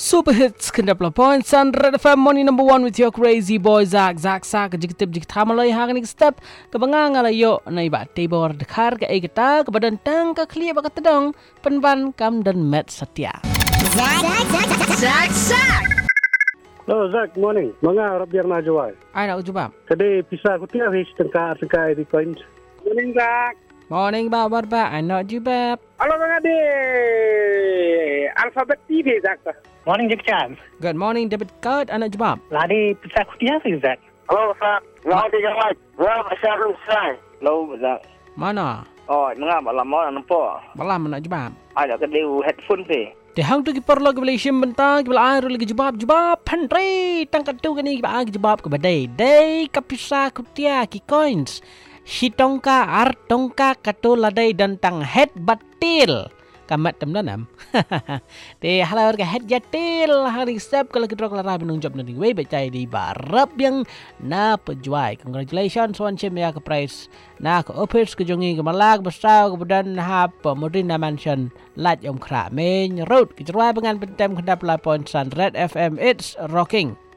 Super hits kendap point Red FM morning number 1 with your crazy boy Zak jik tip jik thamalai hang nik step ke bangang alayo na iba tibor dekhar ke egeta ke badan tang ke clear ba ketedong penban kam dan met Satya. Zak. Hello, Zach. Morning. Mga Rabiar Najawai. Ai nak ujubam. Today, pisah ko tiap hish tengka di point. Morning, Zach. Morning ba ai nak ujubab. Halo mga di Alphabet TV, Zach. Morning, Jack Chan. Good morning David Card anak ujubab. Ladi pisah kutia sih, Zach. Halo, Zach. Mga di Jawai. Wah, masyadong say. Hello, Zach. Mana? Oh, mga malam mo nampo. Malam nak ujubab. Ada ke dia headphone pe. Di hang tu ki perlu ke Malaysia bentang ke bela air lagi jubab pandri tangkat tu ke ni ke bang jubab ke badai dai kapisa kutia ki coins Shitongka artongka katu ladai dan tang head batil kamat temdanam. Di halar ke head jatil hari step kalau kita kelar binung job nanti we becai di barab yang na pejuai. Congratulations wan chem ya ke prize na ke office ke jongi ke malag besau kemudian ha pemudin na mansion lat yom kra men road ke cerai pengan pentem kendap 8.1 Red FM it's rocking.